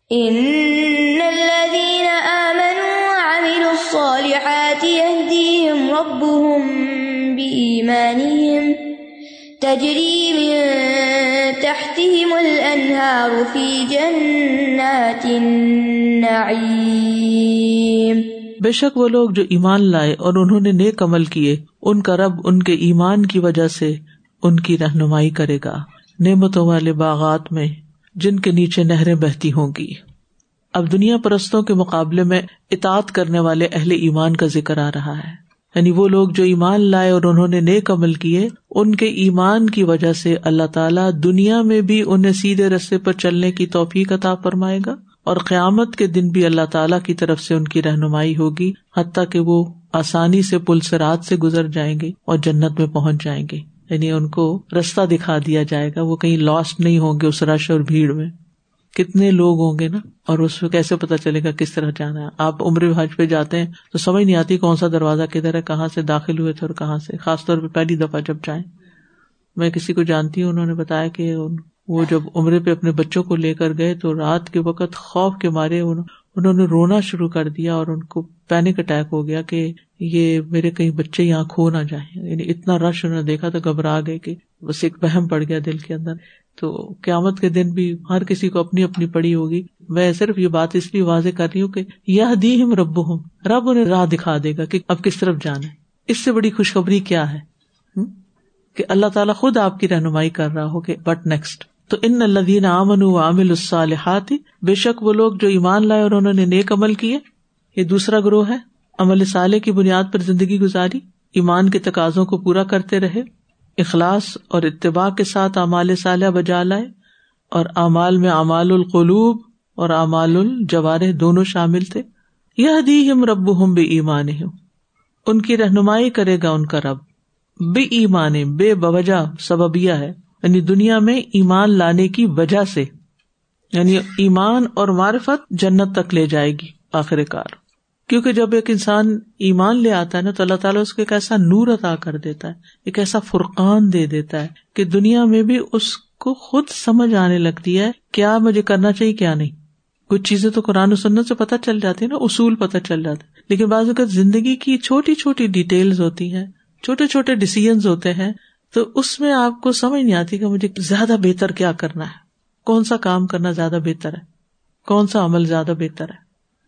ان الذين آمنوا وعملوا الصالحات يهديهم ربهم بإيمانهم تجری من تحتهم الانہار فی جنات النعیم. بے شک وہ لوگ جو ایمان لائے اور انہوں نے نیک عمل کیے، ان کا رب ان کے ایمان کی وجہ سے ان کی رہنمائی کرے گا نعمتوں والے باغات میں جن کے نیچے نہریں بہتی ہوں گی. اب دنیا پرستوں کے مقابلے میں اطاعت کرنے والے اہل ایمان کا ذکر آ رہا ہے، یعنی وہ لوگ جو ایمان لائے اور انہوں نے نیک عمل کیے، ان کے ایمان کی وجہ سے اللہ تعالیٰ دنیا میں بھی انہیں سیدھے راستے پر چلنے کی توفیق عطا فرمائے گا، اور قیامت کے دن بھی اللہ تعالیٰ کی طرف سے ان کی رہنمائی ہوگی، حتیٰ کہ وہ آسانی سے پل صراط سے گزر جائیں گے اور جنت میں پہنچ جائیں گے. یعنی ان کو رستہ دکھا دیا جائے گا، وہ کہیں لاسٹ نہیں ہوں گے اس رش اور بھیڑ میں. کتنے لوگ ہوں گے نا، اور اس میں کیسے پتا چلے گا کس طرح جانا ہے. آپ عمرہ حج پہ جاتے ہیں تو سمجھ نہیں آتی کون سا دروازہ کدھر ہے، کہاں سے داخل ہوئے تھے اور کہاں سے، خاص طور پہ پہلی دفعہ جب جائیں. میں کسی کو جانتی ہوں، انہوں نے بتایا کہ وہ جب عمرے پہ اپنے بچوں کو لے کر گئے تو رات کے وقت خوف کے مارے انہوں نے رونا شروع کر دیا، اور ان کو پینک اٹیک ہو گیا کہ یہ میرے کہیں بچے یہاں کھو نہ جائیں. یعنی اتنا رش انہوں نے دیکھا تو گھبرا گئے کہ بس ایک وہم پڑ گیا دل کے اندر. تو قیامت کے دن بھی ہر کسی کو اپنی اپنی پڑی ہوگی. میں صرف یہ بات اس لیے واضح کر رہی ہوں کہ یہدیہم ربہم، رب انہیں راہ دکھا دے گا کہ اب کس طرف جانا ہے. اس سے بڑی خوشخبری کیا ہے کہ اللہ تعالیٰ خود آپ کی رہنمائی کر رہا ہو کہ بٹ نیکسٹ. تو ان الذین آمنوا وعملوا الصالحات، بے شک وہ لوگ جو ایمان لائے اور انہوں نے نیک عمل کیے. یہ دوسرا گروہ ہے. عمل صالح کی بنیاد پر زندگی گزاری، ایمان کے تقاضوں کو پورا کرتے رہے، اخلاص اور اتباع کے ساتھ اعمال صالحہ بجا لائے، اور اعمال میں اعمال القلوب اور اعمال الجوارح دونوں شامل تھے. یہدیہم ربہم بایمانہم، ان کی رہنمائی کرے گا ان کا رب. بایمان، بے بوجہ سببیہ ہے، یعنی دنیا میں ایمان لانے کی وجہ سے، یعنی ایمان اور معرفت جنت تک لے جائے گی آخر کار. کیونکہ جب ایک انسان ایمان لے آتا ہے نا تو اللہ تعالیٰ اس کو ایک ایسا نور عطا کر دیتا ہے، ایک ایسا فرقان دے دیتا ہے کہ دنیا میں بھی اس کو خود سمجھ آنے لگتی ہے کیا مجھے کرنا چاہیے کیا نہیں. کچھ چیزیں تو قرآن و سنت سے پتہ چل جاتی ہے نا، اصول پتہ چل جاتے ہیں، لیکن بعض اوقات زندگی کی چھوٹی چھوٹی ڈیٹیلز ہوتی ہیں، چھوٹے چھوٹے ڈیسیژنز ہوتے ہیں، تو اس میں آپ کو سمجھ نہیں آتی کہ مجھے زیادہ بہتر کیا کرنا ہے، کون سا کام کرنا زیادہ بہتر ہے، کون سا عمل زیادہ بہتر ہے.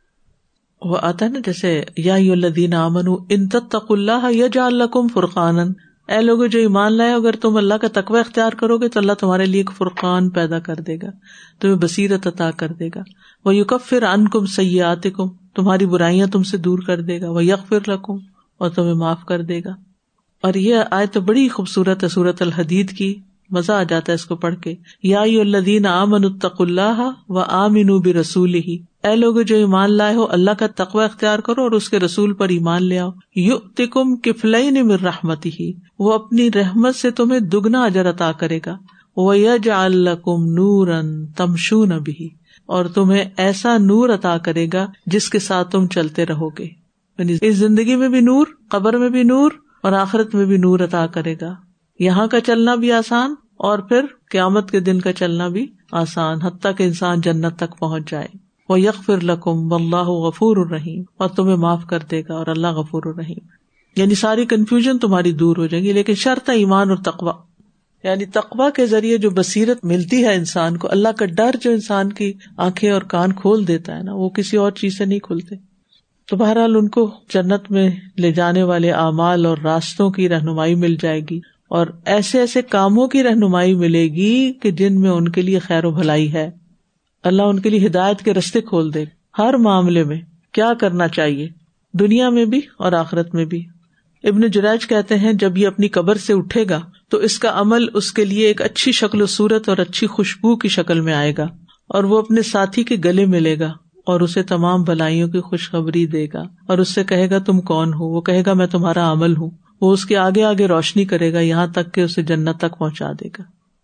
وہ آتا ہے نا جیسے یا ایھا الذین آمنوا ان تتقوا اللہ یجعل لکم فرقانا، اے لوگوں جو ایمان لائے اگر تم اللہ کا تقوی اختیار کرو گے تو اللہ تمہارے لیے ایک فرقان پیدا کر دے گا، تمہیں بصیرت عطا کر دے گا. ویکفر عنکم سیئاتکم، تمہاری برائیاں تم سے دور کر دے گا. ویغفر لکم، اور تمہیں معاف کر دے گا. اور یہ آیت بڑی خوبصورت ہے سورۃ الحدید کی، مزہ آ جاتا ہے اس کو پڑھ کے. یا ایھا الذین آمنوا اتقوا اللہ وآمنوا برسولہ، اے لوگوں جو ایمان لائے ہو اللہ کا تقوی اختیار کرو اور اس کے رسول پر ایمان لے آؤ. یؤتکم کفلین من رحمتہ، وہ اپنی رحمت سے تمہیں دگنا اجر عطا کرے گا. ویجعل لکم نورا تمشون بہ، اور تمہیں ایسا نور عطا کرے گا جس کے ساتھ تم چلتے رہو گے. یعنی اس زندگی میں بھی نور، قبر میں بھی نور، اور آخرت میں بھی نور عطا کرے گا. یہاں کا چلنا بھی آسان اور پھر قیامت کے دن کا چلنا بھی آسان، حتیٰ کہ انسان جنت تک پہنچ جائے. وَيَغْفِرْ لَكُمْ وَاللَّهُ غَفُورٌ رَحِيمٌ، اور تمہیں معاف کر دے گا اور اللہ غفور الرحیم. یعنی ساری کنفیوژن تمہاری دور ہو جائے گی. لیکن شرط ہے ایمان اور تقوی، یعنی تقوی کے ذریعے جو بصیرت ملتی ہے انسان کو، اللہ کا ڈر جو انسان کی آنکھیں اور کان کھول دیتا ہے نا، وہ کسی اور چیز سے نہیں کھلتے. تو بہرحال ان کو جنت میں لے جانے والے اعمال اور راستوں کی رہنمائی مل جائے گی، اور ایسے ایسے کاموں کی رہنمائی ملے گی کہ جن میں ان کے لیے خیر و بھلائی ہے. اللہ ان کے لیے ہدایت کے رستے کھول دے ہر معاملے میں، کیا کرنا چاہیے دنیا میں بھی اور آخرت میں بھی. ابن جریج کہتے ہیں جب یہ اپنی قبر سے اٹھے گا تو اس کا عمل اس کے لیے ایک اچھی شکل و صورت اور اچھی خوشبو کی شکل میں آئے گا، اور وہ اپنے ساتھی کے گلے ملے گا اور اسے تمام بھلائیوں کی خوشخبری دے گا، اور اس سے کہے گا تم کون ہو؟ وہ کہے گا میں تمہارا عمل ہوں. وہ اس کے آگے آگے روشنی کرے گا یہاں تک کہ اسے جنت تک پہنچا دے گا.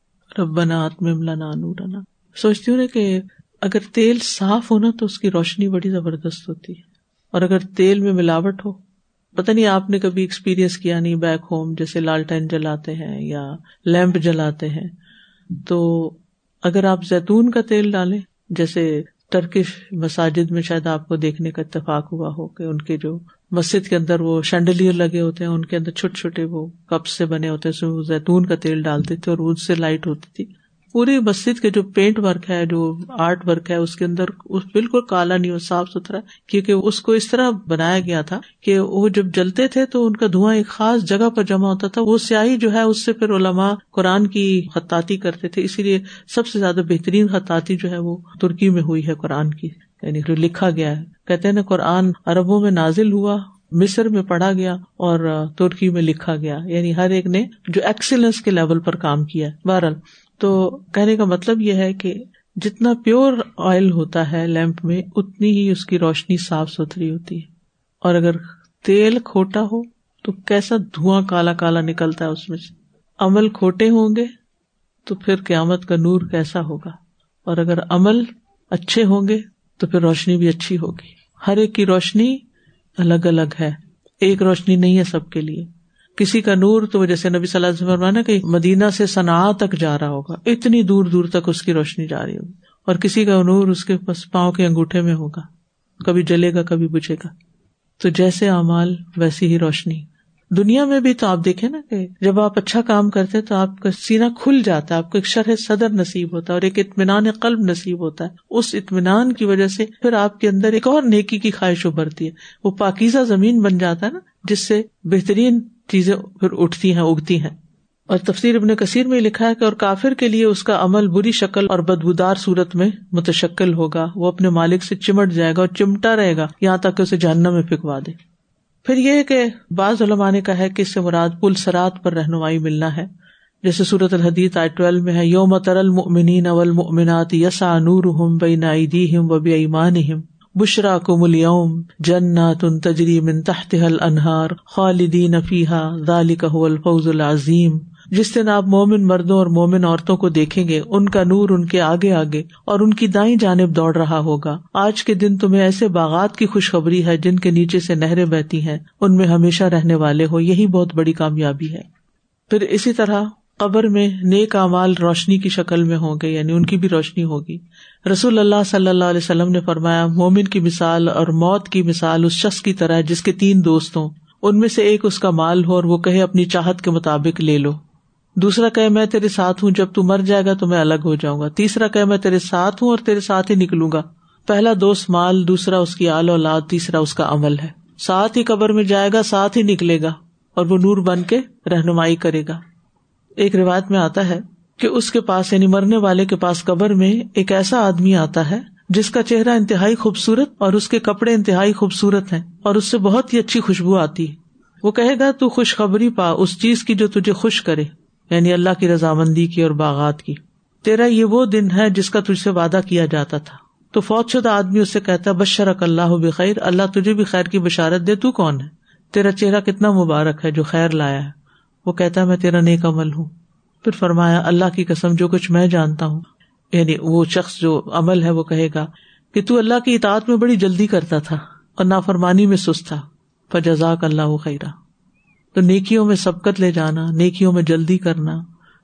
ربنا اتمم لنا نورنا. سوچتی ہوں نا کہ اگر تیل صاف ہونا تو اس کی روشنی بڑی زبردست ہوتی ہے، اور اگر تیل میں ملاوٹ ہو، پتہ نہیں آپ نے کبھی ایکسپیرینس کیا نہیں، بیک ہوم جیسے لالٹین جلاتے ہیں یا لیمپ جلاتے ہیں، تو اگر آپ زیتون کا تیل ڈالیں، جیسے ٹرکش مساجد میں شاید آپ کو دیکھنے کا اتفاق ہوا ہو کہ ان کے جو مسجد کے اندر وہ شینڈلیئر لگے ہوتے ہیں، ان کے اندر چھوٹے چھوٹے وہ کپ سے بنے ہوتے ہیں، اس میں وہ زیتون کا تیل ڈالتے تھے اور اس سے لائٹ ہوتی تھی. پوری مسجد کے جو پینٹ ورک ہے، جو آرٹ ورک ہے، اس کے اندر بالکل کالا نہیں ہو، صاف ستھرا، کیونکہ اس کو اس طرح بنایا گیا تھا کہ وہ جب جلتے تھے تو ان کا دھواں ایک خاص جگہ پر جمع ہوتا تھا. وہ سیاہی جو ہے اس سے پھر علماء قرآن کی خطاطی کرتے تھے. اسی لیے سب سے زیادہ بہترین خطاطی جو ہے وہ ترکی میں ہوئی ہے قرآن کی، یعنی جو لکھا گیا ہے. کہتے ہیں نا قرآن عربوں میں نازل ہوا، مصر میں پڑھا گیا اور ترکی میں لکھا گیا، یعنی ہر ایک نے جو ایکسیلنس کے لیول پر کام کیا. بہرحال تو کہنے کا مطلب یہ ہے کہ جتنا پیور آئل ہوتا ہے لیمپ میں، اتنی ہی اس کی روشنی صاف ستھری ہوتی ہے. اور اگر تیل کھوٹا ہو تو کیسا دھواں کالا کالا نکلتا ہے اس میں سے. عمل کھوٹے ہوں گے تو پھر قیامت کا نور کیسا ہوگا. اور اگر عمل اچھے ہوں گے تو پھر روشنی بھی اچھی ہوگی. ہر ایک کی روشنی الگ الگ ہے، ایک روشنی نہیں ہے سب کے لیے. کسی کا نور تو جیسے نبی صلی اللہ علیہ وسلم فرمانا کہ مدینہ سے صنعاء تک جا رہا ہوگا، اتنی دور دور تک اس کی روشنی جا رہی ہوگی. اور کسی کا نور اس کے بس پاؤں کے انگوٹھے میں ہوگا، کبھی جلے گا کبھی بجھے گا. تو جیسے اعمال ویسی ہی روشنی. دنیا میں بھی تو آپ دیکھیں نا کہ جب آپ اچھا کام کرتے تو آپ کا سینہ کھل جاتا ہے، آپ کو ایک شرح صدر نصیب ہوتا ہے اور ایک اطمینان قلب نصیب ہوتا ہے. اس اطمینان کی وجہ سے پھر آپ کے اندر ایک اور نیکی کی خواہش ابھرتی ہے. وہ پاکیزہ زمین بن جاتا ہے نا، جس سے بہترین چیزیں پھر اٹھتی ہیں، اگتی ہیں. اور تفسیر ابن کثیر میں لکھا ہے کہ اور کافر کے لیے اس کا عمل بری شکل اور بدبودار صورت میں متشکل ہوگا. وہ اپنے مالک سے چمٹ جائے گا اور چمٹا رہے گا یہاں تک کہ اسے جہنم میں پھینکوا دے. پھر یہ کہ بعض علماء نے کہا ہے کہ اس سے مراد پل صراط پر رہنمائی ملنا ہے، جیسے سورۃ الحدید آیت 12 میں ہے یوم تری المؤمنین والمؤمنات یسعی نورہم بین ایدیہم وبایمانہم بشراکم الیوم جنات تجری من تحتها الانہار خالدین فیہا ذالک ھو الفوز العظیم. جس دن آپ مومن مردوں اور مومن عورتوں کو دیکھیں گے، ان کا نور ان کے آگے آگے اور ان کی دائیں جانب دوڑ رہا ہوگا. آج کے دن تمہیں ایسے باغات کی خوشخبری ہے جن کے نیچے سے نہریں بہتی ہیں، ان میں ہمیشہ رہنے والے ہو، یہی بہت بڑی کامیابی ہے. پھر اسی طرح قبر میں نیک اعمال روشنی کی شکل میں ہوں گے، یعنی ان کی بھی روشنی ہوگی. رسول اللہ صلی اللہ علیہ وسلم نے فرمایا مومن کی مثال اور موت کی مثال اس شخص کی طرح ہے جس کے 3 دوست ہوں. ان میں سے ایک اس کا مال ہو اور وہ کہے اپنی چاہت کے مطابق لے لو. دوسرا کہے میں تیرے ساتھ ہوں، جب تو مر جائے گا تو میں الگ ہو جاؤں گا. تیسرا کہے میں تیرے ساتھ ہوں اور تیرے ساتھ ہی نکلوں گا. پہلا دوست مال، دوسرا اس کی آل اولاد، تیسرا اس کا عمل ہے. ساتھ ہی قبر میں جائے گا، ساتھ ہی نکلے گا اور وہ نور بن کے رہنمائی کرے گا. ایک روایت میں آتا ہے کہ اس کے پاس یعنی مرنے والے کے پاس قبر میں ایک ایسا آدمی آتا ہے جس کا چہرہ انتہائی خوبصورت اور اس کے کپڑے انتہائی خوبصورت ہیں اور اس سے بہت ہی اچھی خوشبو آتی ہے. وہ کہے گا تو خوشخبری پا اس چیز کی جو تجھے خوش کرے، یعنی اللہ کی رضامندی کی اور باغات کی. تیرا یہ وہ دن ہے جس کا تجھ سے وعدہ کیا جاتا تھا. تو فوت شدہ آدمی اس سے کہتا ہے بشرک اللہ بخیر، اللہ تجھے بھی خیر کی بشارت دے. تو کون ہے؟ تیرا چہرہ کتنا مبارک ہے جو خیر لایا ہے. وہ کہتا ہے میں تیرا نیک عمل ہوں. پھر فرمایا اللہ کی قسم جو کچھ میں جانتا ہوں، یعنی وہ شخص جو عمل ہے وہ کہے گا کہ تو اللہ کی اطاعت میں بڑی جلدی کرتا تھا اور نافرمانی میں سست تھا. فجزاک اللہ خیرا. تو نیکیوں میں سبقت لے جانا، نیکیوں میں جلدی کرنا،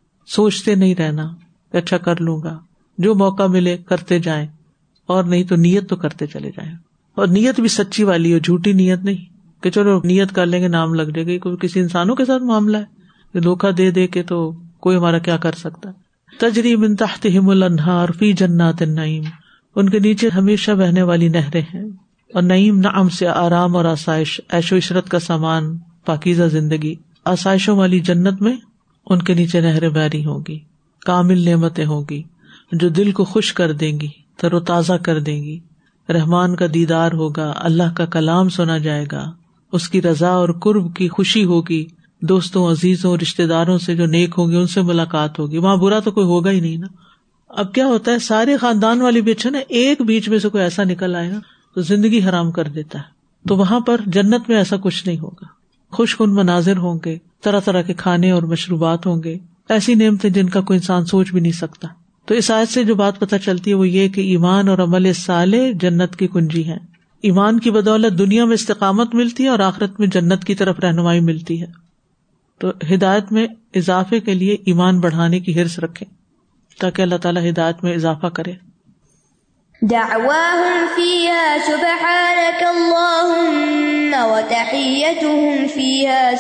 سوچتے نہیں رہنا کہ اچھا کر لوں گا، جو موقع ملے کرتے جائیں، اور نہیں تو نیت تو کرتے چلے جائیں. اور نیت بھی سچی والی ہو، جھوٹی نیت نہیں کہ چلو نیت کر لیں گے نام لگ جائے گا. کوئی کسی انسانوں کے ساتھ معاملہ ہے، دھوکہ دے دے کے تو کوئی ہمارا کیا کر سکتا. تجری من تحتہم الانہار فی جنات النعیم، ان کے نیچے ہمیشہ بہنے والی نہریں ہیں. اور نعیم نعم سے آرام اور آسائش، عیش و عشرت کا سامان، پاکیزہ زندگی. آسائشوں والی جنت میں ان کے نیچے نہریں بہ رہی ہوں گی، کامل نعمتیں ہوں گی جو دل کو خوش کر دیں گی، تر و تازہ کر دیں گی. رحمان کا دیدار ہوگا، اللہ کا کلام سنا جائے گا، اس کی رضا اور قرب کی خوشی ہوگی. دوستوں، عزیزوں، رشتہ داروں سے جو نیک ہوں گے ان سے ملاقات ہوگی. وہاں برا تو کوئی ہوگا ہی نہیں نا. اب کیا ہوتا ہے سارے خاندان والی بھی اچھا نا، ایک بیچ میں سے کوئی ایسا نکل آئے گا تو زندگی حرام کر دیتا ہے. تو وہاں پر جنت میں ایسا کچھ نہیں ہوگا. خوش کن مناظر ہوں گے، طرح طرح کے کھانے اور مشروبات ہوں گے، ایسی نعمتیں جن کا کوئی انسان سوچ بھی نہیں سکتا. تو اس آیت سے جو بات پتہ چلتی ہے وہ یہ کہ ایمان اور عمل صالح جنت کی کنجی ہیں. ایمان کی بدولت دنیا میں استقامت ملتی ہے اور آخرت میں جنت کی طرف رہنمائی ملتی ہے. تو ہدایت میں اضافے کے لیے ایمان بڑھانے کی حرص رکھیں تاکہ اللہ تعالیٰ ہدایت میں اضافہ کرے. دعواهم فيها سبحانك اللهم وتحيتهم فيها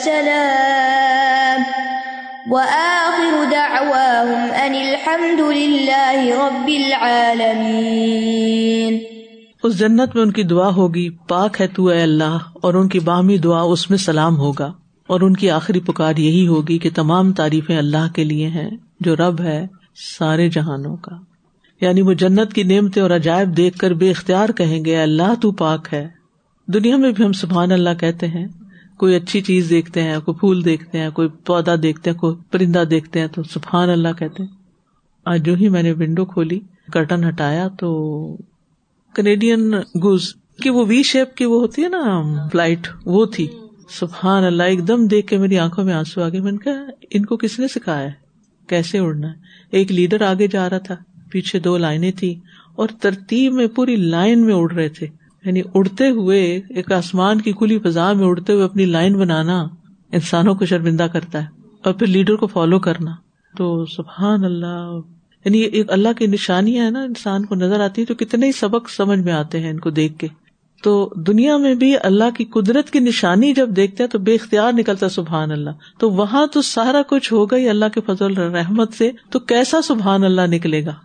سلام وآخر دعواهم أن الحمد لله رب العالمين. اس جنت میں ان کی دعا ہوگی پاک ہے تو اے اللہ، اور ان کی باہمی دعا اس میں سلام ہوگا، اور ان کی آخری پکار یہی ہوگی کہ تمام تعریفیں اللہ کے لیے ہیں جو رب ہے سارے جہانوں کا. یعنی وہ جنت کی نعمتیں اور عجائب دیکھ کر بے اختیار کہیں گے اللہ تو پاک ہے. دنیا میں بھی ہم سبحان اللہ کہتے ہیں، کوئی اچھی چیز دیکھتے ہیں، کوئی پھول دیکھتے ہیں، کوئی پودا دیکھتے ہیں، کوئی پرندہ دیکھتے ہیں تو سبحان اللہ کہتے ہیں. آج جو ہی میں نے ونڈو کھولی، کرٹن ہٹایا تو کینیڈین گوز کی وہ وی شیپ کی وہ ہوتی ہے نا فلائٹ، وہ تھی. سبحان اللہ، ایک دم دیکھ کے میری آنکھوں میں آنسو آ گئے. میں نے کہا ان کو کس نے سکھایا ہے کیسے اڑنا ہے. ایک لیڈر آگے جا رہا تھا، پیچھے 2 لائنیں تھی اور ترتیب میں پوری لائن میں اڑ رہے تھے. یعنی اڑتے ہوئے ایک آسمان کی کھلی فضا میں اڑتے ہوئے اپنی لائن بنانا انسانوں کو شرمندہ کرتا ہے، اور پھر لیڈر کو فالو کرنا. تو سبحان اللہ، یعنی ایک اللہ کی نشانیاں ہے نا، انسان کو نظر آتی ہے تو کتنے ہی سبق سمجھ میں آتے ہیں ان کو دیکھ کے. تو دنیا میں بھی اللہ کی قدرت کی نشانی جب دیکھتے ہیں تو بے اختیار نکلتا سبحان اللہ. تو وہاں تو سارا کچھ ہوگا ہی اللہ کے فضل رحمت سے، تو کیسا سبحان اللہ نکلے گا.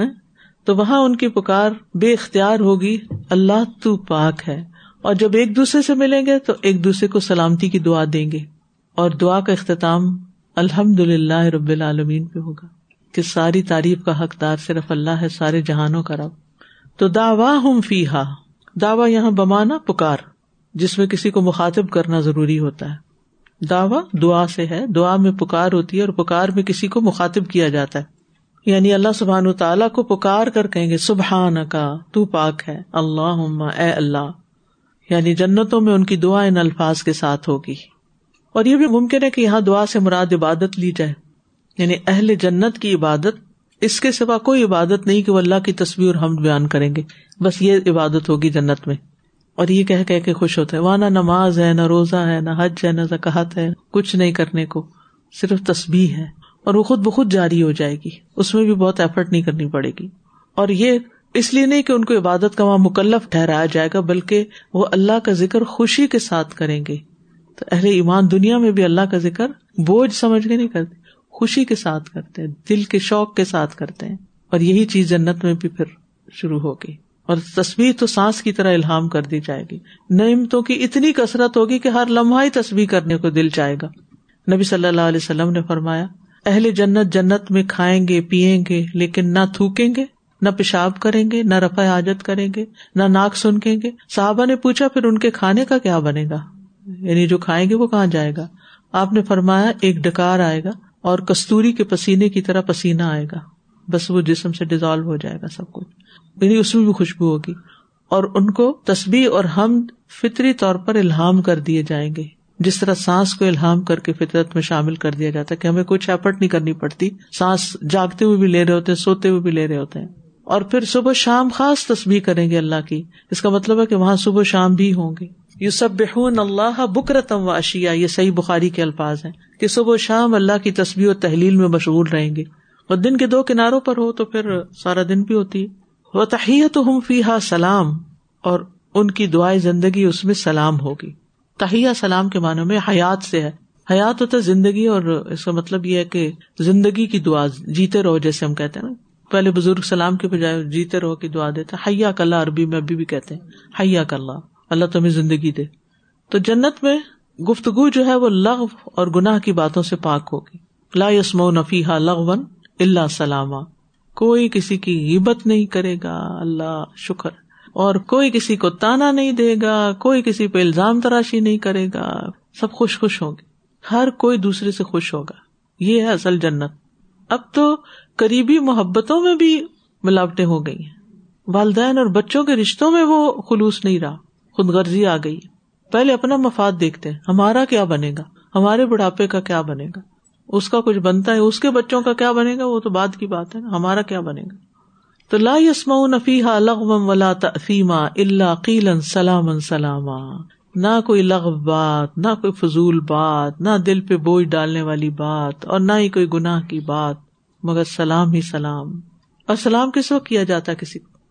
تو وہاں ان کی پکار بے اختیار ہوگی اللہ تو پاک ہے. اور جب ایک دوسرے سے ملیں گے تو ایک دوسرے کو سلامتی کی دعا دیں گے، اور دعا کا اختتام الحمدللہ رب العالمین پہ ہوگا کہ ساری تعریف کا حقدار صرف اللہ ہے، سارے جہانوں کا رب. تو دعواہم فیہا، دعویٰ یہاں بمانا پکار، جس میں کسی کو مخاطب کرنا ضروری ہوتا ہے. دعویٰ دعا سے ہے، دعا میں پکار ہوتی ہے اور پکار میں کسی کو مخاطب کیا جاتا ہے. یعنی اللہ سبحانہ وتعالیٰ کو پکار کر کہیں گے سبحانکا تو پاک ہے، اللہم اے اللہ. یعنی جنتوں میں ان کی دعا ان الفاظ کے ساتھ ہوگی. اور یہ بھی ممکن ہے کہ یہاں دعا سے مراد عبادت لی جائے، یعنی اہل جنت کی عبادت، اس کے سوا کوئی عبادت نہیں کہ وہ اللہ کی تسبیح اور حمد بیان کریں گے، بس یہ عبادت ہوگی جنت میں. اور یہ کہہ کہہ کے خوش ہوتے ہیں، وہاں نہ نماز ہے، نہ روزہ ہے، نہ حج ہے، نہ زکوٰۃ ہے، کچھ نہیں کرنے کو، صرف تسبیح ہے. اور وہ خود بخود جاری ہو جائے گی، اس میں بھی بہت ایفرٹ نہیں کرنی پڑے گی. اور یہ اس لیے نہیں کہ ان کو عبادت کا وہاں مکلف ٹھہرایا جائے گا، بلکہ وہ اللہ کا ذکر خوشی کے ساتھ کریں گے. تو اہل ایمان دنیا میں بھی اللہ کا ذکر بوجھ سمجھ کے نہیں کرتے، خوشی کے ساتھ کرتے ہیں، دل کے شوق کے ساتھ کرتے ہیں. اور یہی چیز جنت میں بھی پھر شروع ہوگی. اور تسبیح تو سانس کی طرح الہام کر دی جائے گی. نعمتوں کی اتنی کثرت ہوگی کہ ہر لمحہ ہی تسبیح کرنے کو دل چاہے گا. نبی صلی اللہ علیہ وسلم نے فرمایا اہل جنت جنت میں کھائیں گے پیئیں گے لیکن نہ تھوکیں گے، نہ پیشاب کریں گے، نہ رفع حاجت کریں گے، نہ ناک سنکیں گے. صحابہ نے پوچھا پھر ان کے کھانے کا کیا بنے گا، یعنی جو کھائیں گے وہ کہاں جائے گا؟ آپ نے فرمایا ایک ڈکار آئے گا اور کستوری کے پسینے کی طرح پسینہ آئے گا، بس وہ جسم سے ڈیزالو ہو جائے گا سب کچھ، یعنی اس میں بھی خوشبو ہوگی. اور ان کو تسبیح اور حمد فطری طور پر الہام کر دیے جائیں گے، جس طرح سانس کو الہام کر کے فطرت میں شامل کر دیا جاتا ہے کہ ہمیں کچھ ایفرٹ نہیں کرنی پڑتی، سانس جاگتے ہوئے بھی لے رہے ہوتے ہیں، سوتے ہوئے بھی لے رہے ہوتے ہیں. اور پھر صبح شام خاص تسبیح کریں گے اللہ کی. اس کا مطلب ہے کہ وہاں صبح شام بھی ہوں گے. یسبحون اللہ بکرۃ و عشیٰ، یہ صحیح بخاری کے الفاظ ہیں کہ صبح و شام اللہ کی تسبیح و تحلیل میں مشغول رہیں گے. اور دن کے 2 کناروں پر ہو تو پھر سارا دن بھی ہوتی ہے. وتحیتہم فیہا سلام، اور ان کی دعائیں زندگی اس میں سلام ہوگی. تحیہ سلام کے معنی میں حیات سے ہے. حیات ہوتا ہے زندگی، اور اس کا مطلب یہ ہے کہ زندگی کی دعا، جیتے رہو جیسے ہم کہتے ہیں نا. پہلے بزرگ سلام کے بجائے جیتے رہو کی دعا دیتے ہیں. حیاک اللہ عربی میں ابھی بھی کہتے ہیں حیاک اللہ، اللہ تمہیں زندگی دے. تو جنت میں گفتگو جو ہے وہ لغو اور گناہ کی باتوں سے پاک ہوگی. لا یسمعون فیہا لغوا الا سلاما، کوئی کسی کی غیبت نہیں کرے گا، اللہ شکر. اور کوئی کسی کو تانا نہیں دے گا، کوئی کسی پہ الزام تراشی نہیں کرے گا، سب خوش خوش ہوں گے، ہر کوئی دوسرے سے خوش ہوگا. یہ ہے اصل جنت. اب تو قریبی محبتوں میں بھی ملاوٹیں ہو گئی ہیں، والدین اور بچوں کے رشتوں میں وہ خلوص نہیں رہا، خود غرضی آ گئی. پہلے اپنا مفاد دیکھتے ہیں، ہمارا کیا بنے گا، ہمارے بڑھاپے کا کیا بنے گا، اس کا کچھ بنتا ہے، اس کے بچوں کا کیا بنے گا وہ تو بعد کی بات ہے نا، ہمارا کیا بنے گا. تو لا یسمعون فیہا لغوا ولا تأثیما الا قیلا سلاما سلاما، نہ کوئی لغو بات، نہ کوئی فضول بات، نہ دل پہ بوجھ ڈالنے والی بات، اور نہ ہی کوئی گناہ کی بات، مگر سلام ہی سلام. اور سلام کس وقت کیا جاتا ہے کسی کو؟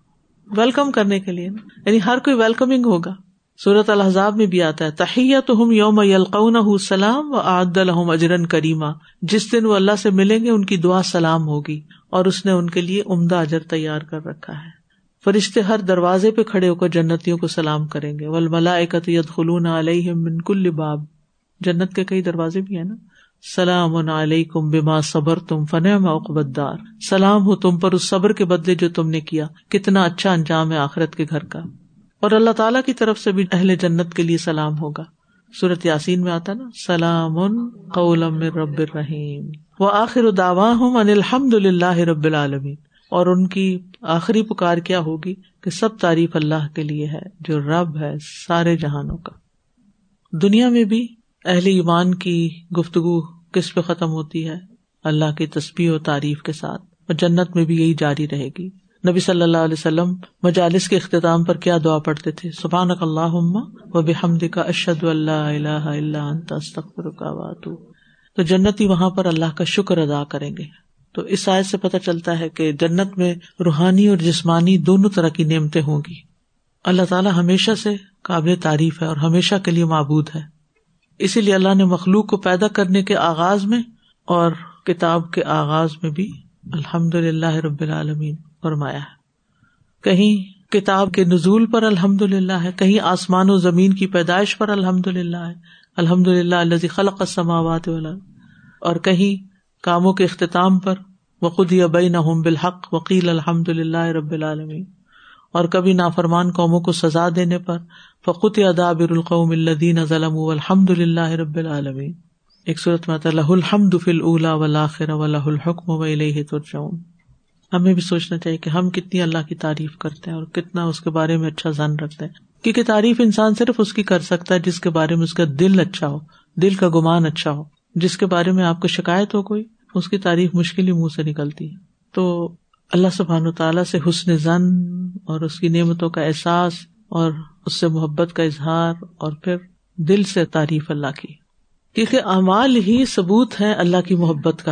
ویلکم کرنے کے لیے، یعنی ہر کوئی ویلکمنگ ہوگا. سورۃ الاحزاب میں بھی آتا ہے تحیتہم یوم یلقونہ سلام واعد لہم اجرا کریما. جس دن وہ اللہ سے ملیں گے ان کی دعا سلام ہوگی اور اس نے ان کے لیے عمدہ اجر تیار کر رکھا ہے. فرشتے ہر دروازے پہ کھڑے ہو کر جنتیوں کو سلام کریں گے. والملائکۃ یدخلون علیہم من کل باب. جنت کے کئی دروازے بھی ہیں نا. سلام علیکم بما صبرتم فنعم عقبی الدار. سلام ہو تم پر اس صبر کے بدلے جو تم نے کیا، کتنا اچھا انجام ہے آخرت کے گھر کا. اور اللہ تعالیٰ کی طرف سے بھی اہل جنت کے لیے سلام ہوگا. سورۃ یاسین میں آتا نا سلام قولا من رب الرحیم وآخر دعواہم ان الحمد للہ رب العالمین. اور ان کی آخری پکار کیا ہوگی کہ سب تعریف اللہ کے لیے ہے جو رب ہے سارے جہانوں کا. دنیا میں بھی اہل ایمان کی گفتگو کس پہ ختم ہوتی ہے؟ اللہ کی تسبیح و تعریف کے ساتھ. اور جنت میں بھی یہی جاری رہے گی. نبی صلی اللہ علیہ وسلم مجالس کے اختتام پر کیا دعا پڑھتے تھے؟ سبحانک اللہم و بحمدک اشہد ان لا الہ الا انت استغفرک واتوب. تو جنتی وہاں پر اللہ کا شکر ادا کریں گے. تو اس آیت سے پتہ چلتا ہے کہ جنت میں روحانی اور جسمانی دونوں طرح کی نعمتیں ہوں گی. اللہ تعالیٰ ہمیشہ سے قابل تعریف ہے اور ہمیشہ کے لیے معبود ہے. اسی لیے اللہ نے مخلوق کو پیدا کرنے کے آغاز میں اور کتاب کے آغاز میں بھی الحمدللہ رب العالمین فرمایا ہے. کہیں کتاب کے نزول پر الحمدللہ ہے، کہیں آسمان و زمین کی پیدائش پر الحمدللہ ہے، الحمدللہ الذی خلق السماوات والارض. اور کہیں کاموں کے اختتام پر وقضی بینہم بالحق وقیل الحمدللہ رب العالمین. اور کبھی نافرمان قوموں کو سزا دینے پر فقطع دابر القوم الذین ظلموا والحمد للہ رب العالمین. ایک سورت میں آتا ہے لہ الحمد فی الاولی والآخرہ ولہ الحکم والیہ ترجعون. ہمیں بھی سوچنا چاہیے کہ ہم کتنی اللہ کی تعریف کرتے ہیں اور کتنا اس کے بارے میں اچھا ظن رکھتے ہیں. کیونکہ تعریف انسان صرف اس کی کر سکتا ہے جس کے بارے میں اس کا دل اچھا ہو، دل کا گمان اچھا ہو. جس کے بارے میں آپ کو شکایت ہو کوئی، اس کی تعریف مشکل ہی منہ سے نکلتی ہے. تو اللہ سبحانہ وتعالیٰ سے حسن ظن اور اس کی نعمتوں کا احساس اور اس سے محبت کا اظہار اور پھر دل سے تعریف اللہ کی، کیونکہ اعمال ہی ثبوت ہے اللہ کی محبت کا.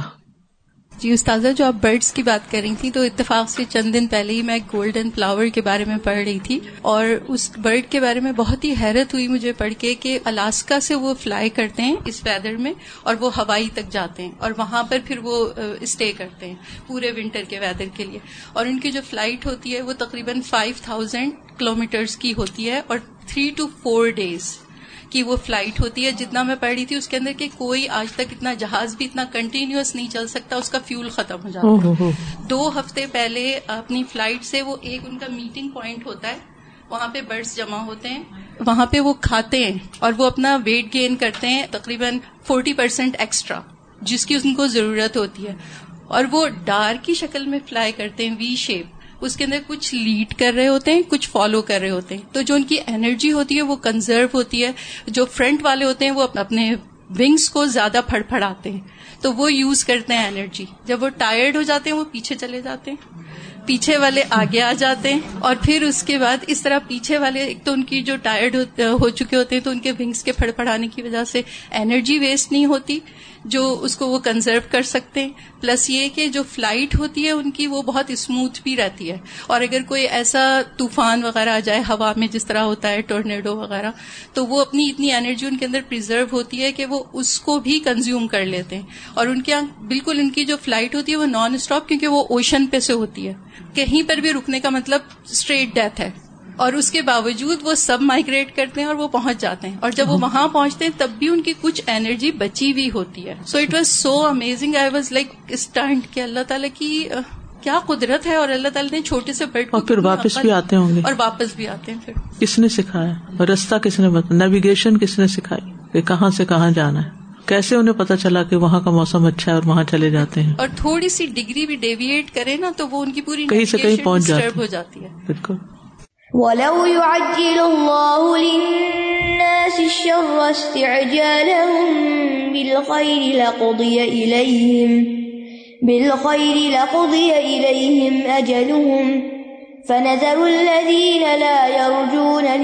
جی استاذہ، جو آپ برڈز کی بات کر رہی تھی تو اتفاق سے چند دن پہلے ہی میں گولڈن فلاور کے بارے میں پڑھ رہی تھی اور اس برڈ کے بارے میں بہت ہی حیرت ہوئی مجھے پڑھ کے کہ الاسکا سے وہ فلائی کرتے ہیں اس ویدر میں اور وہ ہوائی تک جاتے ہیں اور وہاں پر پھر وہ اسٹے کرتے ہیں پورے ونٹر کے ویدر کے لیے. اور ان کی جو فلائٹ ہوتی ہے وہ تقریباً 5000 کلومیٹرز کی ہوتی ہے اور 3 to 4 days کی وہ فلائٹ ہوتی ہے. جتنا میں پڑھ رہی تھی اس کے اندر کہ کوئی آج تک اتنا جہاز بھی اتنا کنٹینیوس نہیں چل سکتا، اس کا فیول ختم ہو جاتا ہے. 2 ہفتے پہلے اپنی فلائٹ سے وہ ایک ان کا میٹنگ پوائنٹ ہوتا ہے، وہاں پہ برڈز جمع ہوتے ہیں، وہاں پہ وہ کھاتے ہیں اور وہ اپنا ویٹ گین کرتے ہیں تقریباً 40% ایکسٹرا جس کی ان کو ضرورت ہوتی ہے. اور وہ ڈار کی شکل میں فلائی کرتے ہیں، وی شیپ. اس کے اندر کچھ لیڈ کر رہے ہوتے ہیں، کچھ فالو کر رہے ہوتے ہیں. تو جو ان کی انرجی ہوتی ہے وہ کنزرو ہوتی ہے. جو فرنٹ والے ہوتے ہیں وہ اپنے ونگز کو زیادہ پھڑپھڑاتے ہیں تو وہ یوز کرتے ہیں انرجی. جب وہ ٹائرڈ ہو جاتے ہیں وہ پیچھے چلے جاتے ہیں، پیچھے والے آگے آ جاتے ہیں اور پھر اس کے بعد اس طرح پیچھے والے ایک تو ان کی جو ٹائرڈ ہو چکے ہوتے ہیں تو ان کے ونگز کے پھڑپھڑانے کی وجہ سے انرجی ویسٹ نہیں ہوتی جو اس کو وہ کنزرو کر سکتے ہیں. پلس یہ کہ جو فلائٹ ہوتی ہے ان کی وہ بہت اسموتھ بھی رہتی ہے. اور اگر کوئی ایسا طوفان وغیرہ آ جائے ہوا میں جس طرح ہوتا ہے ٹورنیڈو وغیرہ، تو وہ اپنی اتنی انرجی ان کے اندر پریزرو ہوتی ہے کہ وہ اس کو بھی کنزیوم کر لیتے ہیں. اور ان کے بالکل ان کی جو فلائٹ ہوتی ہے وہ نان اسٹاپ، کیونکہ وہ اوشن پہ سے ہوتی ہے، کہیں پر بھی رکنے کا مطلب اسٹریٹ ڈیتھ ہے. اور اس کے باوجود وہ سب مائگریٹ کرتے ہیں اور وہ پہنچ جاتے ہیں. اور جب وہ وہاں پہنچتے ہیں تب بھی ان کی کچھ انرجی بچی ہوئی ہوتی ہے. So it was so amazing. I was like stunned کہ اللہ تعالیٰ کی کیا قدرت ہے. اور اللہ تعالیٰ نے چھوٹے سے برڈ کو اور پھر واپس بھی آتے ہوں گے اور واپس بھی آتے ہیں. پھر کس نے سکھایا؟ رستہ کس نے بتایا؟ نیویگیشن کس نے سکھائی کہ کہاں سے کہاں جانا ہے؟ کیسے انہیں پتا چلا کہ وہاں کا موسم اچھا ہے اور وہاں چلے جاتے ہیں؟ اور تھوڑی سی ڈگری بھی ڈیویٹ کرے نا تو وہ ان کی پوری کہیں سے کہیں پہنچ ہو جاتی ہے. بالکل. وَلَوْ يُعَجِّلُ اللَّهُ لِلنَّاسِ الشَّرَّ اسْتِعْجَالَهُم بِالْخَيْرِ لَقُضِيَ إِلَيْهِمْ أَجَلُهُمْ فَنَذَرُ الَّذِينَ لَا يَرْجُونَ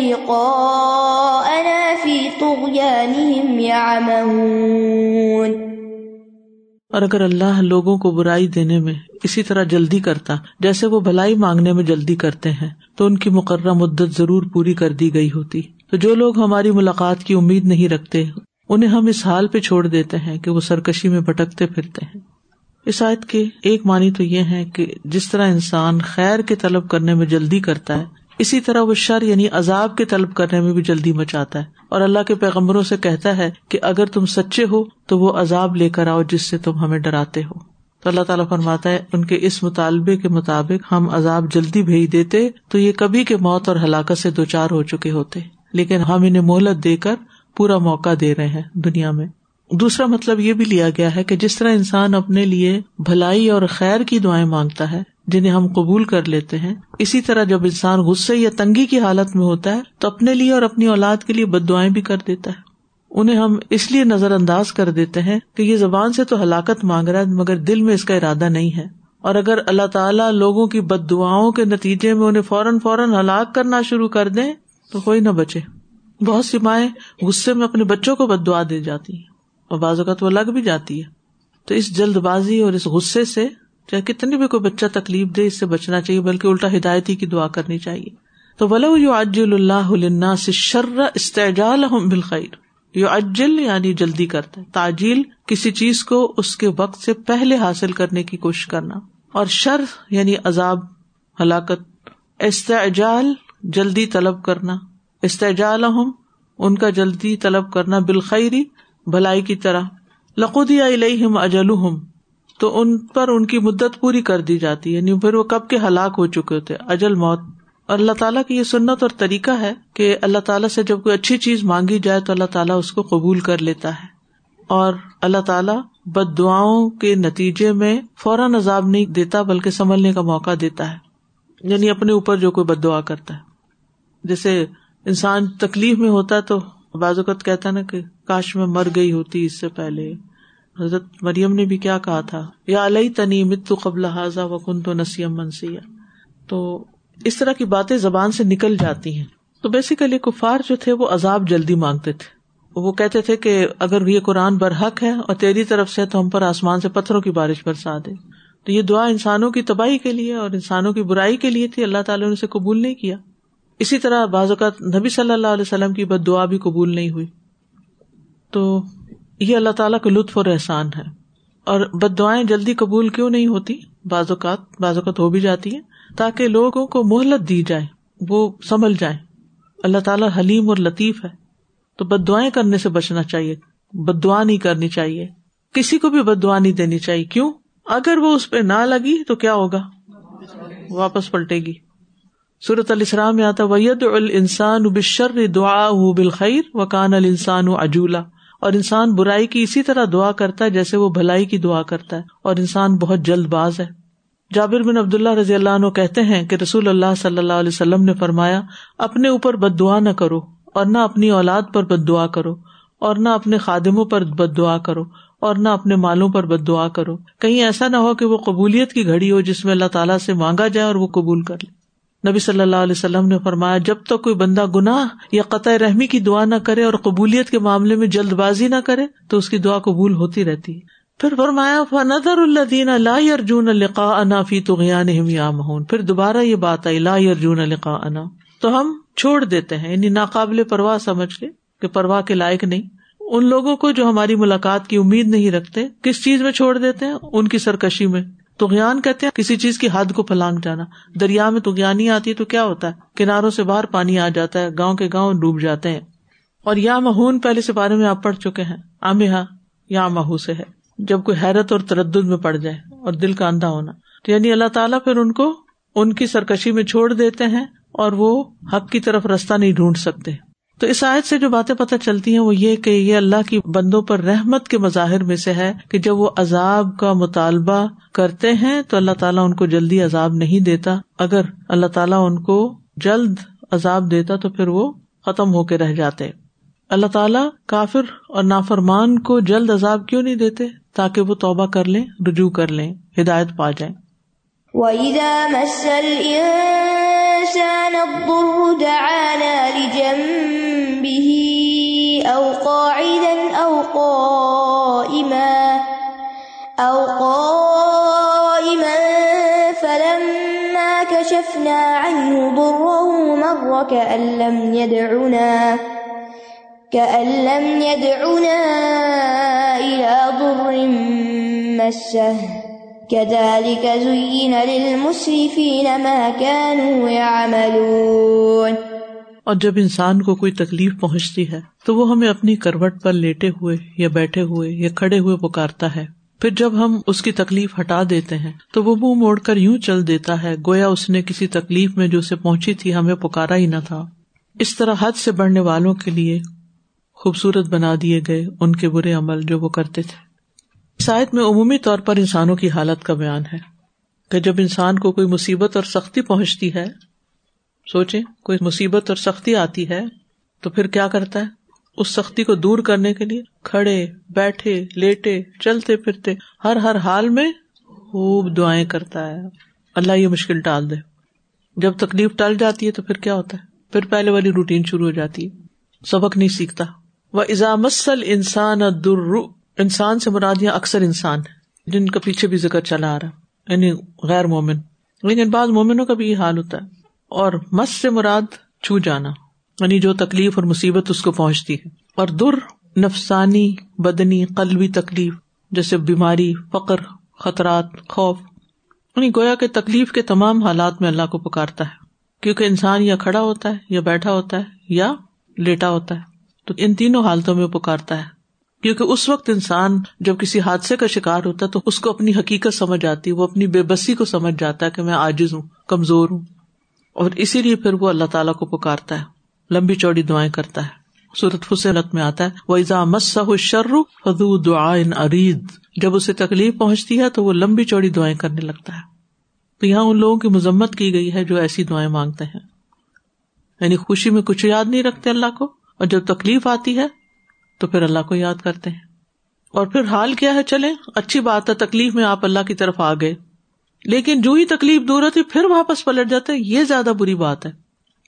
لِقَاءَنَا فِي طُغْيَانِهِمْ يَعْمَهُونَ. اور اگر اللہ لوگوں کو برائی دینے میں اسی طرح جلدی کرتا جیسے وہ بھلائی مانگنے میں جلدی کرتے ہیں تو ان کی مقررہ مدت ضرور پوری کر دی گئی ہوتی. تو جو لوگ ہماری ملاقات کی امید نہیں رکھتے انہیں ہم اس حال پہ چھوڑ دیتے ہیں کہ وہ سرکشی میں بھٹکتے پھرتے ہیں. اس آیت کے ایک معنی تو یہ ہے کہ جس طرح انسان خیر کے طلب کرنے میں جلدی کرتا ہے اسی طرح وہ شر یعنی عذاب کے طلب کرنے میں بھی جلدی مچاتا ہے، اور اللہ کے پیغمبروں سے کہتا ہے کہ اگر تم سچے ہو تو وہ عذاب لے کر آؤ جس سے تم ہمیں ڈراتے ہو. تو اللہ تعالیٰ فرماتا ہے ان کے اس مطالبے کے مطابق ہم عذاب جلدی بھیج دیتے تو یہ کبھی کے موت اور ہلاکت سے دوچار ہو چکے ہوتے، لیکن ہم انہیں مہلت دے کر پورا موقع دے رہے ہیں دنیا میں. دوسرا مطلب یہ بھی لیا گیا ہے کہ جس طرح انسان اپنے لیے بھلائی اور خیر کی دعائیں مانگتا ہے جنہیں ہم قبول کر لیتے ہیں، اسی طرح جب انسان غصے یا تنگی کی حالت میں ہوتا ہے تو اپنے لیے اور اپنی اولاد کے لیے بد دعائیں بھی کر دیتا ہے. انہیں ہم اس لیے نظر انداز کر دیتے ہیں کہ یہ زبان سے تو ہلاکت مانگ رہا ہے مگر دل میں اس کا ارادہ نہیں ہے، اور اگر اللہ تعالیٰ لوگوں کی بد دعاؤں کے نتیجے میں انہیں فوراً ہلاک کرنا شروع کر دیں تو کوئی نہ بچے. بہت سی مائیں غصے میں اپنے بچوں کو بد دعا دے جاتی ہیں اور بعض اوقات وہ لگ بھی جاتی ہے. تو اس جلد بازی اور اس غصے سے چاہے کتنی بھی کوئی بچہ تکلیف دے اس سے بچنا چاہیے، بلکہ الٹا ہدایتی کی دعا کرنی چاہیے. تو وَلَوْ يُعَجِّلُ اللَّهُ لِلنَّاسِ الشَّرَّ اسْتِعْجَالَهُمْ بِالْخَيْرِ. يعجل یعنی جلدی کرتا ہے، تعجیل کسی چیز کو اس کے وقت سے پہلے حاصل کرنے کی کوشش کرنا، اور شر یعنی عذاب ہلاکت. استعجال جلدی طلب کرنا، استعجالہم ان کا جلدی طلب کرنا، بالخیر بھلائی کی طرح. لقضی الیہم اجلہم تو ان پر ان کی مدت پوری کر دی جاتی ہے، یعنی پھر وہ کب کے ہلاک ہو چکے ہوتے، اجل موت. اور اللہ تعالیٰ کی یہ سنت اور طریقہ ہے کہ اللہ تعالیٰ سے جب کوئی اچھی چیز مانگی جائے تو اللہ تعالیٰ اس کو قبول کر لیتا ہے، اور اللہ تعالیٰ بد دعاؤں کے نتیجے میں فوراً عذاب نہیں دیتا بلکہ سنبھلنے کا موقع دیتا ہے. یعنی اپنے اوپر جو کوئی بد دعا کرتا ہے، جیسے انسان تکلیف میں ہوتا ہے تو بعض اوقات کہتا ہے نا کہ کاش میں مر گئی ہوتی اس سے پہلے. حضرت مریم نے بھی کیا کہا تھا، یا لیتنی مت قبل ھذا وکنت نسیا منسیا. تو اس طرح کی باتیں زبان سے نکل جاتی ہیں. تو بیسیکلی کفار جو تھے وہ عذاب جلدی مانگتے تھے. وہ کہتے تھے کہ اگر یہ قرآن برحق ہے اور تیری طرف سے تو ہم پر آسمان سے پتھروں کی بارش برسا دے. تو یہ دعا انسانوں کی تباہی کے لیے اور انسانوں کی برائی کے لیے تھی، اللہ تعالیٰ نے اسے قبول نہیں کیا. اسی طرح بعض اوقات نبی صلی اللہ علیہ وسلم کی بد دعا بھی قبول نہیں ہوئی. تو یہ اللہ تعالیٰ کا لطف اور احسان ہے. اور بد دعائیں جلدی قبول کیوں نہیں ہوتی؟ بعض اوقات ہو بھی جاتی ہیں تاکہ لوگوں کو مہلت دی جائے، وہ سنبھل جائیں. اللہ تعالیٰ حلیم اور لطیف ہے. تو بد دعائیں کرنے سے بچنا چاہیے، بد دعا نہیں کرنی چاہیے، کسی کو بھی بد دعا نہیں دینی چاہیے. کیوں؟ اگر وہ اس پہ نہ لگی تو کیا ہوگا؟ واپس پلٹے گی. سورۃ الاسراء میں آتا وَيَدْعُ الْإِنسَانُ بِالشَّرِّ دُعَاءُهُ بِالْخَيْرِ وَكَانَ الْإِنسَانُ عَجُولًا. اور انسان برائی کی اسی طرح دعا کرتا ہے جیسے وہ بھلائی کی دعا کرتا ہے، اور انسان بہت جلد باز ہے. جابر بن عبداللہ رضی اللہ عنہ کہتے ہیں کہ رسول اللہ صلی اللہ علیہ وسلم نے فرمایا، اپنے اوپر بد دعا نہ کرو، اور نہ اپنی اولاد پر بد دعا کرو، اور نہ اپنے خادموں پر بد دعا کرو، اور نہ اپنے مالوں پر بد دعا کرو. کہیں ایسا نہ ہو کہ وہ قبولیت کی گھڑی ہو جس میں اللہ تعالیٰ سے مانگا جائے اور وہ قبول کر لے. نبی صلی اللہ علیہ وسلم نے فرمایا، جب تک کوئی بندہ گناہ یا قطع رحمی کی دعا نہ کرے اور قبولیت کے معاملے میں جلد بازی نہ کرے تو اس کی دعا قبول ہوتی رہتی ہے. پھر فرمایا فَنَذَرُ الَّذِينَ لَا يَرْجُونَ لِقَاءَنَا فِي طُغْيَانِهِمْ يَعْمَهُونَ. پھر دوبارہ یہ بات آئی لا يَرْجُونَ لِقَاءَنَا، تو ہم چھوڑ دیتے ہیں، یعنی ناقابل پرواہ سمجھ لے کہ پرواہ کے لائق نہیں ان لوگوں کو جو ہماری ملاقات کی امید نہیں رکھتے. کس چیز میں چھوڑ دیتے ہیں؟ ان کی سرکشی میں. طغیان کہتے ہیں کسی چیز کی حد کو پھلانگ جانا. دریا میں طغیانی آتی ہے تو کیا ہوتا ہے؟ کناروں سے باہر پانی آ جاتا ہے، گاؤں کے گاؤں ڈوب جاتے ہیں. اور یا مہون پہلے سے بارے میں آپ پڑھ چکے ہیں، آمہا یا مہو سے ہے جب کوئی حیرت اور تردد میں پڑ جائے اور دل کا اندھا ہونا. تو یعنی اللہ تعالیٰ پھر ان کو ان کی سرکشی میں چھوڑ دیتے ہیں اور وہ حق کی طرف رستہ نہیں ڈھونڈ سکتے. تو اس آیت سے جو باتیں پتہ چلتی ہیں وہ یہ کہ یہ اللہ کی بندوں پر رحمت کے مظاہر میں سے ہے کہ جب وہ عذاب کا مطالبہ کرتے ہیں تو اللہ تعالیٰ ان کو جلدی عذاب نہیں دیتا. اگر اللہ تعالیٰ ان کو جلد عذاب دیتا تو پھر وہ ختم ہو کے رہ جاتے. اللہ تعالیٰ کافر اور نافرمان کو جلد عذاب کیوں نہیں دیتے؟ تاکہ وہ توبہ کر لیں، رجوع کر لیں، ہدایت پا جائیں. وَإِذَا مَسَّ الْإِنسَانَ الضُّرُّ دَعَانَا لِجَنبِهِ أَوْ قَاعِدًا كأن لم يدعنا إلى ضر مسه كذلك زين للمسرفين ما كانوا يعملون. اور جب انسان کو کوئی تکلیف پہنچتی ہے تو وہ ہمیں اپنی کروٹ پر لیٹے ہوئے یا بیٹھے ہوئے یا کھڑے ہوئے پکارتا ہے. پھر جب ہم اس کی تکلیف ہٹا دیتے ہیں تو وہ منہ موڑ کر یوں چل دیتا ہے گویا اس نے کسی تکلیف میں جو اسے پہنچی تھی ہمیں پکارا ہی نہ تھا. اس طرح حد سے بڑھنے والوں کے لیے خوبصورت بنا دیے گئے ان کے برے عمل جو وہ کرتے تھے. اس آیت میں عمومی طور پر انسانوں کی حالت کا بیان ہے کہ جب انسان کو کوئی مصیبت اور سختی پہنچتی ہے، سوچیں کوئی مصیبت اور سختی آتی ہے تو پھر کیا کرتا ہے؟ اس سختی کو دور کرنے کے لیے کھڑے بیٹھے لیٹے چلتے پھرتے ہر حال میں خوب دعائیں کرتا ہے، اللہ یہ مشکل ٹال دے. جب تکلیف ٹل جاتی ہے تو پھر کیا ہوتا ہے؟ پھر پہلے والی روٹین شروع ہو جاتی ہے، سبق نہیں سیکھتا. وَإِذَا مَسَّ الْإِنسَانَ الضُّرُّ، انسان سے مراد یہاں اکثر انسان ہے جن کا پیچھے بھی ذکر چلا آ رہا، یعنی غیر مومن، لیکن بعض مومنوں کا بھی یہ حال ہوتا ہے. اور مس سے مراد چھو جانا، یعنی جو تکلیف اور مصیبت اس کو پہنچتی ہے. اور در نفسانی بدنی قلبی تکلیف جیسے بیماری، فقر، خطرات، خوف، یعنی گویا کہ تکلیف کے تمام حالات میں اللہ کو پکارتا ہے، کیونکہ انسان یا کھڑا ہوتا ہے یا بیٹھا ہوتا ہے یا لیٹا ہوتا ہے، تو ان تینوں حالتوں میں پکارتا ہے. کیونکہ اس وقت انسان جب کسی حادثے کا شکار ہوتا ہے تو اس کو اپنی حقیقت سمجھ آتی ہے، وہ اپنی بے بسی کو سمجھ جاتا ہے کہ میں عاجز ہوں، کمزور ہوں، اور اسی لیے پھر وہ اللہ تعالیٰ کو پکارتا ہے، لمبی چوڑی دعائیں کرتا ہے. سورۃ فصلت میں آتا ہے وَإِذَا مَسَّهُ الشَّرُّ فَذُو دُعَاءٍ عَرِيضٍ، جب اسے تکلیف پہنچتی ہے تو وہ لمبی چوڑی دعائیں کرنے لگتا ہے. تو یہاں ان لوگوں کی مذمت کی گئی ہے جو ایسی دعائیں مانگتے ہیں، یعنی خوشی میں کچھ یاد نہیں رکھتے اللہ کو، اور جب تکلیف آتی ہے تو پھر اللہ کو یاد کرتے ہیں. اور پھر حال کیا ہے؟ چلیں اچھی بات ہے، تکلیف میں آپ اللہ کی طرف آ گئے، لیکن جو ہی تکلیف دور ہوتی پھر واپس پلٹ جاتے، یہ زیادہ بری بات ہے.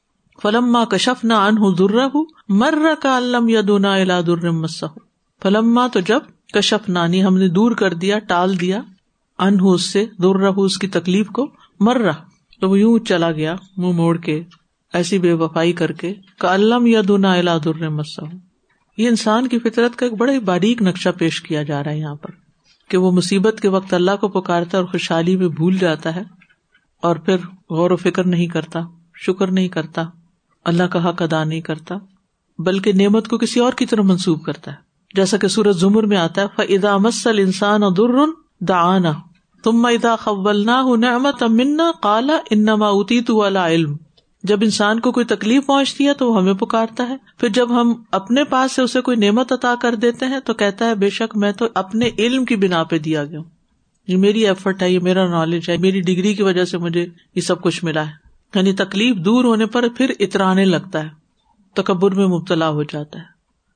فلما کشفنا عنہ ضرہ مر کأن لم یدعنا الی ضر مسہ، فلما تو جب کشفنا ہم نے دور کر دیا، ٹال دیا، عنہ اس سے، ضرہ اس کی تکلیف کو، مرہ تو وہ یوں چلا گیا منہ موڑ کے، ایسی بے وفائی کر کے، کأن لم یدعنا الی ضر مسہ. یہ انسان کی فطرت کا ایک بڑا ہی باریک نقشہ پیش کیا جا رہا ہے یہاں پر کہ وہ مصیبت کے وقت اللہ کو پکارتا ہے اور خوشحالی میں بھول جاتا ہے، اور پھر غور و فکر نہیں کرتا، شکر نہیں کرتا، اللہ کا حق ادا نہیں کرتا، بلکہ نعمت کو کسی اور کی طرف منسوب کرتا ہے. جیسا کہ سورۃ زمر میں آتا ہے فَإِذَا مَسَّ الْإِنسَانَ ضُرٌّ دَعَانَا ثُمَّ إِذَا خَوَّلْنَاهُ نِعْمَةً مِنَّا قَالَ إِنَّمَا أُوتِيتُهُ عَلَىٰ عِلْمٍ. جب انسان کو کوئی تکلیف پہنچتی ہے تو وہ ہمیں پکارتا ہے، پھر جب ہم اپنے پاس سے اسے کوئی نعمت عطا کر دیتے ہیں تو کہتا ہے بے شک میں تو اپنے علم کی بنا پہ دیا گیا ہوں، یہ میری ایفرٹ ہے، یہ میرا نالج ہے، میری ڈگری کی وجہ سے مجھے یہ سب کچھ ملا ہے. یعنی تکلیف دور ہونے پر پھر اترانے لگتا ہے، تکبر میں مبتلا ہو جاتا ہے،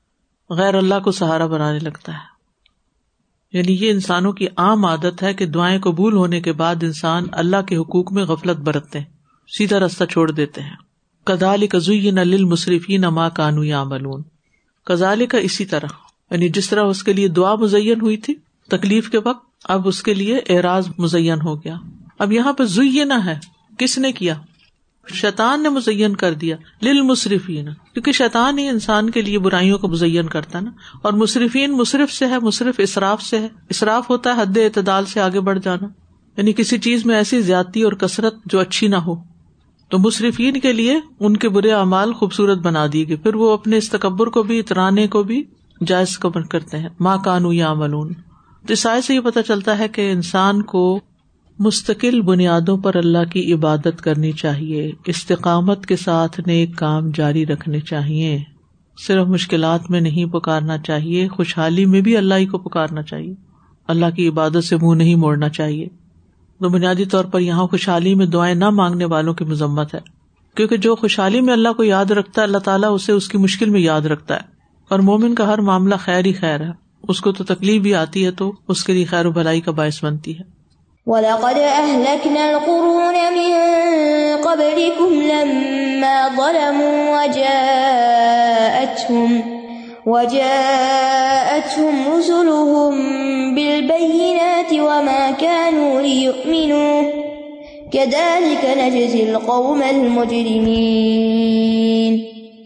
غیر اللہ کو سہارا بنانے لگتا ہے. یعنی یہ انسانوں کی عام عادت ہے کہ دعائیں قبول ہونے کے بعد انسان اللہ کے حقوق میں غفلت برتتے ہیں، سیدھا راستہ چھوڑ دیتے ہیں. کذالک زین للمسرفین ما کانوا یعملون. کذالک اسی طرح، یعنی جس طرح اس کے لیے دعا مزین ہوئی تھی تکلیف کے وقت، اب اس کے لیے اعراض مزین ہو گیا. اب یہاں پہ زینا ہے، کس نے کیا؟ شیطان نے مزین کر دیا للمسرفین، کیونکہ شیطان ہی انسان کے لیے برائیوں کو مزین کرتا ہے نا. اور مسرفین مصرف سے ہے، مصرف اسراف سے ہے، اسراف ہوتا ہے حد اعتدال سے آگے بڑھ جانا، یعنی کسی چیز میں ایسی زیادتی اور کثرت جو اچھی نہ ہو. تو مسرفین کے لیے ان کے برے اعمال خوبصورت بنا دیے گئے، پھر وہ اپنے اس تکبر کو بھی، اترانے کو بھی جائز قبول کرتے ہیں. ما کانوا یعملون. اس آیت سے یہ پتہ چلتا ہے کہ انسان کو مستقل بنیادوں پر اللہ کی عبادت کرنی چاہیے، استقامت کے ساتھ نیک کام جاری رکھنے چاہیے، صرف مشکلات میں نہیں پکارنا چاہیے، خوشحالی میں بھی اللہ ہی کو پکارنا چاہیے، اللہ کی عبادت سے منہ نہیں موڑنا چاہیے. تو بنیادی طور پر یہاں خوشحالی میں دعائیں نہ مانگنے والوں کی مذمت ہے، کیونکہ جو خوشحالی میں اللہ کو یاد رکھتا ہے اللہ تعالیٰ اسے اس کی مشکل میں یاد رکھتا ہے. اور مومن کا ہر معاملہ خیر ہی خیر ہے، اس کو تو تکلیف بھی آتی ہے تو اس کے لیے خیر و بھلائی کا باعث بنتی ہے. وَلَقَدْ أَهْلَكْنَا الْقُرُونَ مِن قَبْلِكُمْ لَمَّا ظَلَمُوا وَجَاءَتْهُمْ رُسُلُهُم بِالْبَيِّنَاتِ وَمَا كَانُوا لِيُؤْمِنُوا كذلك نجزي القوم المجرمين۔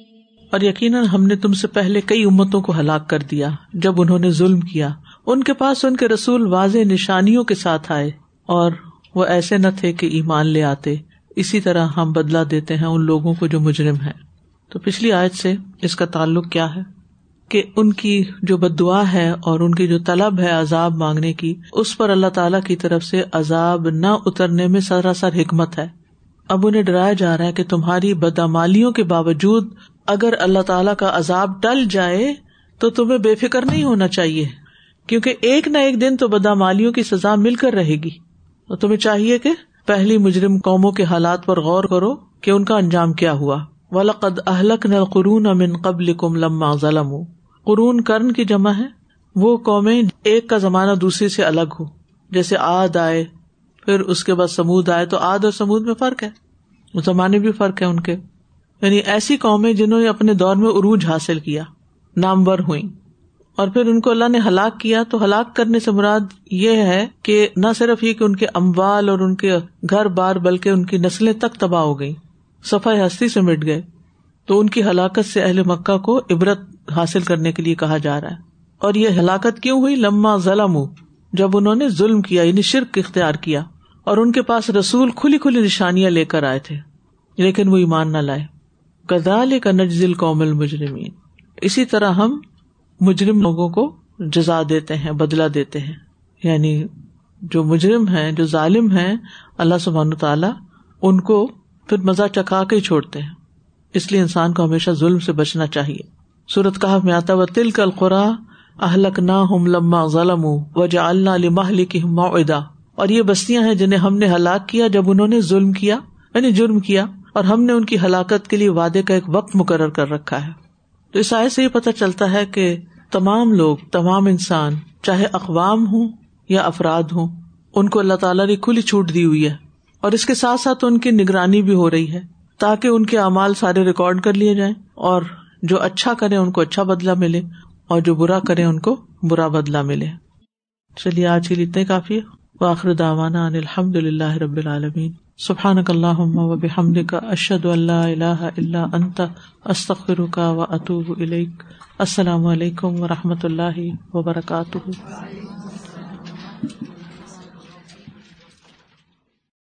اور یقیناً ہم نے تم سے پہلے کئی امتوں کو ہلاک کر دیا جب انہوں نے ظلم کیا، ان کے پاس ان کے رسول واضح نشانیوں کے ساتھ آئے اور وہ ایسے نہ تھے کہ ایمان لے آتے، اسی طرح ہم بدلہ دیتے ہیں ان لوگوں کو جو مجرم ہیں۔ تو پچھلی آیت سے اس کا تعلق کیا ہے کہ ان کی جو بددعا ہے اور ان کی جو طلب ہے عذاب مانگنے کی، اس پر اللہ تعالیٰ کی طرف سے عذاب نہ اترنے میں سراسر حکمت ہے۔ اب انہیں ڈرایا جا رہا ہے کہ تمہاری بدعمالیوں کے باوجود اگر اللہ تعالیٰ کا عذاب ٹل جائے تو تمہیں بے فکر نہیں ہونا چاہیے، کیونکہ ایک نہ ایک دن تو بدعمالیوں کی سزا مل کر رہے گی۔ تو تمہیں چاہیے کہ پہلی مجرم قوموں کے حالات پر غور کرو کہ ان کا انجام کیا ہوا۔ وَلَقَدْ أَهْلَكْنَا الْقُرُونَ مِنْ قَبْلِكُمْ لَمَّا ظَلَمُوا، قرون قرن کی جمع ہے، وہ قومیں ایک کا زمانہ دوسرے سے الگ ہو، جیسے عاد آئے پھر اس کے بعد سمود آئے، تو عاد اور سمود میں فرق ہے، زمانے بھی فرق ہے ان کے، یعنی ایسی قومیں جنہوں نے اپنے دور میں عروج حاصل کیا، نامور ہوئیں، اور پھر ان کو اللہ نے ہلاک کیا۔ تو ہلاک کرنے سے مراد یہ ہے کہ نہ صرف یہ کہ ان کے اموال اور ان کے گھر بار بلکہ ان کی نسلیں تک تباہ ہو گئیں، صفحہ ہستی سے مٹ گئے۔ تو ان کی ہلاکت سے اہل مکہ کو عبرت حاصل کرنے کے لیے کہا جا رہا ہے۔ اور یہ ہلاکت کیوں ہوئی؟ لما ظلموا، جب انہوں نے ظلم کیا یعنی شرک اختیار کیا، اور ان کے پاس رسول کھلی کھلی نشانیاں لے کر آئے تھے لیکن وہ ایمان نہ لائے۔ کذالک نجزی القوم المجرمین، اسی طرح ہم مجرم لوگوں کو جزا دیتے ہیں، بدلہ دیتے ہیں، یعنی جو مجرم ہیں، جو ظالم ہیں، اللہ سبحانہ تعالیٰ ان کو پھر مزہ چکھا کے ہی چھوڑتے ہیں۔ اس لیے انسان کو ہمیشہ ظلم سے بچنا چاہیے۔ سورۃ کہف میں آتا ہے وَتِلْكَ الْقُرَىٰ أَهْلَكْنَاهُمْ لَمَّا ظَلَمُوا وَجَعَلْنَا لِمَهْلِكِهِمْ مَوْعِدًا، اور یہ بستیاں ہیں جنہیں ہم نے ہلاک کیا جب انہوں نے ظلم کیا یعنی جرم کیا، اور ہم نے ان کی ہلاکت کے لیے وعدے کا ایک وقت مقرر کر رکھا ہے۔ تو اس آیت سے یہ پتہ چلتا ہے کہ تمام لوگ، تمام انسان، چاہے اقوام ہوں یا افراد ہوں، ان کو اللہ تعالیٰ نے کھلی چھوٹ دی ہوئی ہے، اور اس کے ساتھ ساتھ ان کی نگرانی بھی ہو رہی ہے تاکہ ان کے اعمال سارے ریکارڈ کر لیے جائیں، اور جو اچھا کریں ان کو اچھا بدلہ ملے اور جو برا کریں ان کو برا بدلہ ملے۔ چلیے آج کے لیے اتنے کافی ہے۔ وآخر دعوانا ان الحمد للہ رب العالمین۔ سبحانک اللہم وبحمدک، اشہد ان لا الہ الا انت، استغفرک واتوب الیک۔ السلام علیکم ورحمۃ اللہ وبرکاتہ۔